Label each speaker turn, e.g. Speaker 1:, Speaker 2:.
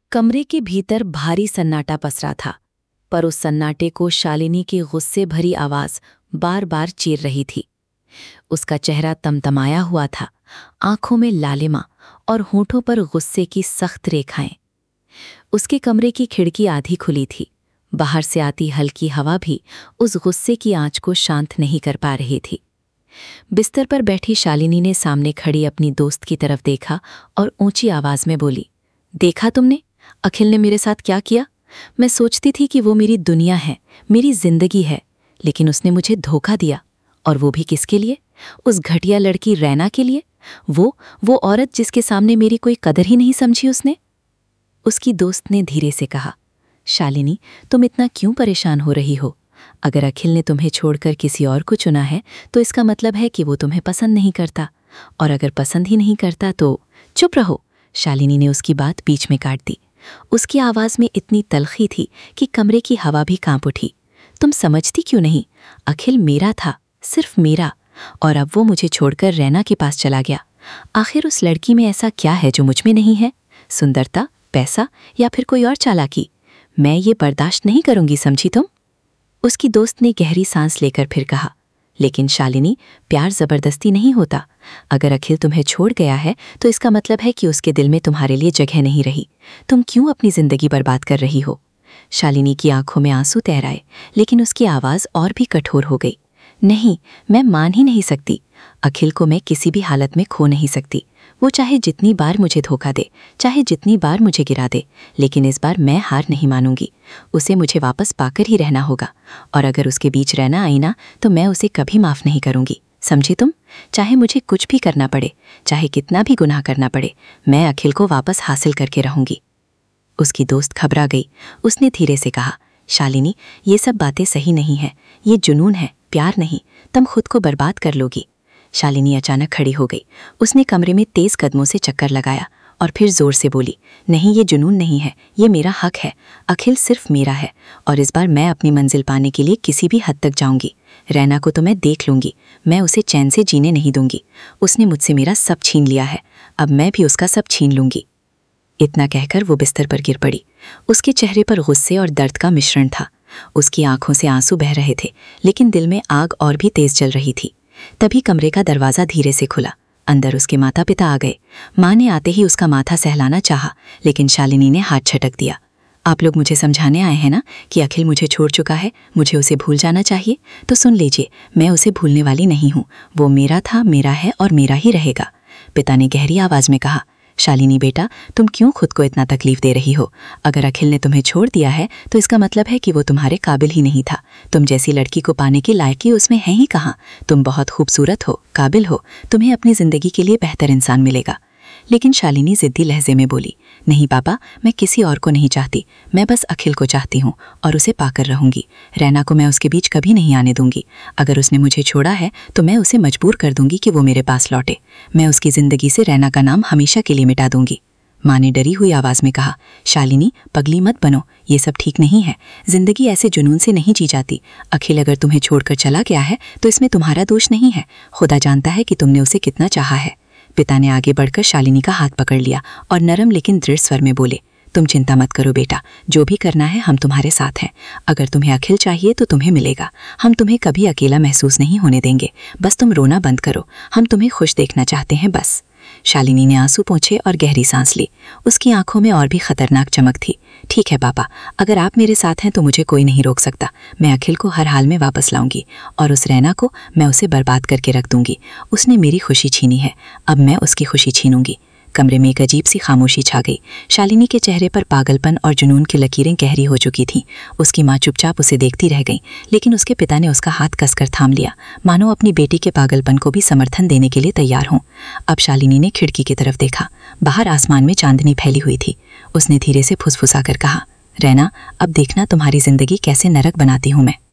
Speaker 1: कमरे के भीतर भारी सन्नाटा पसरा था, पर उस सन्नाटे को शालिनी की गुस्से भरी आवाज बार बार चीर रही थी। उसका चेहरा तमतमाया हुआ था, आंखों में लालिमा और होठों पर गुस्से की सख्त रेखाएं। उसके कमरे की खिड़की आधी खुली थी, बाहर से आती हल्की हवा भी उस गुस्से की आंच को शांत नहीं कर पा रही थी। बिस्तर पर बैठी शालिनी ने सामने खड़ी अपनी दोस्त की तरफ देखा और ऊंची आवाज में बोली, देखा तुमने अखिल ने मेरे साथ क्या किया? मैं सोचती थी कि वो मेरी दुनिया है, मेरी जिंदगी है, लेकिन उसने मुझे धोखा दिया। और वो भी किसके लिए? उस घटिया लड़की रैना के लिए। वो औरत जिसके सामने मेरी कोई कदर ही नहीं समझी उसने। उसकी दोस्त ने धीरे से कहा, शालिनी, तुम इतना क्यों परेशान हो रही हो? अगर अखिल ने तुम्हें छोड़कर किसी और को चुना है तो इसका मतलब है कि वो तुम्हें पसंद नहीं करता, और अगर पसंद ही नहीं करता तो चुप रहो। शालिनी ने उसकी बात बीच में काट दी। उसकी आवाज में इतनी तलखी थी कि कमरे की हवा भी कांप उठी। तुम समझती क्यों नहीं? अखिल मेरा था, सिर्फ मेरा, और अब वो मुझे छोड़कर रैना के पास चला गया। आखिर उस लड़की में ऐसा क्या है जो मुझ में नहीं है? सुंदरता, पैसा या फिर कोई और चालाकी? मैं ये बर्दाश्त नहीं करूंगी, समझी तुम? उसकी दोस्त ने गहरी सांस लेकर फिर कहा, लेकिन शालिनी, प्यार जबरदस्ती नहीं होता। अगर अखिल तुम्हें छोड़ गया है तो इसका मतलब है कि उसके दिल में तुम्हारे लिए जगह नहीं रही। तुम क्यों अपनी जिंदगी बर्बाद कर रही हो? शालिनी की आंखों में आंसू तैराए, लेकिन उसकी आवाज और भी कठोर हो गई। नहीं, मैं मान ही नहीं सकती। अखिल को मैं किसी भी हालत में खो नहीं सकती। वो चाहे जितनी बार मुझे धोखा दे, चाहे जितनी बार मुझे गिरा दे, लेकिन इस बार मैं हार नहीं मानूंगी। उसे मुझे वापस पाकर ही रहना होगा, और अगर उसके बीच रहना आई ना तो मैं उसे कभी माफ नहीं करूंगी, समझी तुम? चाहे मुझे कुछ भी करना पड़े, चाहे कितना भी गुनाह करना पड़े, मैं अखिल को वापस हासिल करके रहूंगी। उसकी दोस्त घबरा गई। उसने धीरे से कहा, शालिनी, ये सब बातें सही नहीं है। ये जुनून है, प्यार नहीं। तुम खुद को बर्बाद कर लोगी। शालिनी अचानक खड़ी हो गई। उसने कमरे में तेज कदमों से चक्कर लगाया और फिर जोर से बोली, नहीं, ये जुनून नहीं है, ये मेरा हक है। अखिल सिर्फ मेरा है, और इस बार मैं अपनी मंजिल पाने के लिए किसी भी हद तक जाऊंगी। रैना को तो मैं देख लूंगी, मैं उसे चैन से जीने नहीं दूंगी। उसने मुझसे मेरा सब छीन लिया है, अब मैं भी उसका सब छीन लूंगी। इतना कहकर वो बिस्तर पर गिर पड़ी। उसके चेहरे पर गुस्से और दर्द का मिश्रण था। उसकी आंखों से आंसू बह रहे थे, लेकिन दिल में आग और भी तेज जल रही थी। तभी कमरे का दरवाज़ा धीरे से खुला। अंदर उसके माता पिता आ गए। माँ ने आते ही उसका माथा सहलाना चाहा, लेकिन शालिनी ने हाथ झटक दिया। आप लोग मुझे समझाने आए हैं ना कि अखिल मुझे छोड़ चुका है, मुझे उसे भूल जाना चाहिए? तो सुन लीजिए, मैं उसे भूलने वाली नहीं हूँ। वो मेरा था, मेरा है और मेरा ही रहेगा। पिता ने गहरी आवाज़ में कहा, शालिनी बेटा, तुम क्यों खुद को इतना तकलीफ दे रही हो? अगर अखिल ने तुम्हें छोड़ दिया है तो इसका मतलब है कि वो तुम्हारे काबिल ही नहीं था। तुम जैसी लड़की को पाने की लायकी उसमें है ही कहाँ। तुम बहुत खूबसूरत हो, काबिल हो, तुम्हें अपनी जिंदगी के लिए बेहतर इंसान मिलेगा। लेकिन शालिनी जिद्दी लहजे में बोली, नहीं पापा, मैं किसी और को नहीं चाहती। मैं बस अखिल को चाहती हूँ और उसे पाकर रहूंगी। रैना को मैं उसके बीच कभी नहीं आने दूंगी। अगर उसने मुझे छोड़ा है तो मैं उसे मजबूर कर दूंगी कि वो मेरे पास लौटे। मैं उसकी जिंदगी से रैना का नाम हमेशा के लिए मिटा दूंगी। माँ ने डरी हुई आवाज़ में कहा, शालिनी, पगली मत बनो, ये सब ठीक नहीं है। जिंदगी ऐसे जुनून से नहीं जी जाती। अखिल अगर तुम्हें छोड़कर चला गया है तो इसमें तुम्हारा दोष नहीं है। खुदा जानता है कि तुमने उसे कितना चाहा है। पिता ने आगे बढ़कर शालिनी का हाथ पकड़ लिया और नरम लेकिन दृढ़ स्वर में बोले, तुम चिंता मत करो बेटा, जो भी करना है हम तुम्हारे साथ हैं। अगर तुम्हें अखिल चाहिए तो तुम्हें मिलेगा। हम तुम्हें कभी अकेला महसूस नहीं होने देंगे। बस तुम रोना बंद करो, हम तुम्हें खुश देखना चाहते हैं, बस। शालिनी ने आंसू पोंछे और गहरी सांस ली। उसकी आंखों में और भी खतरनाक चमक थी। ठीक है पापा, अगर आप मेरे साथ हैं तो मुझे कोई नहीं रोक सकता। मैं अखिल को हर हाल में वापस लाऊंगी, और उस रैना को मैं उसे बर्बाद करके रख दूंगी। उसने मेरी खुशी छीनी है, अब मैं उसकी खुशी छीनूंगी। कमरे में एक अजीब सी खामोशी छा गई। शालिनी के चेहरे पर पागलपन और जुनून की लकीरें गहरी हो चुकी थीं। उसकी माँ चुपचाप उसे देखती रह गई, लेकिन उसके पिता ने उसका हाथ कसकर थाम लिया, मानो अपनी बेटी के पागलपन को भी समर्थन देने के लिए तैयार हों। अब शालिनी ने खिड़की की तरफ देखा। बाहर आसमान में चांदनी फैली हुई थी। उसने धीरे से फुसफुसा कर कहा, रैना, अब देखना तुम्हारी जिंदगी कैसे नरक बनाती हूँ मैं।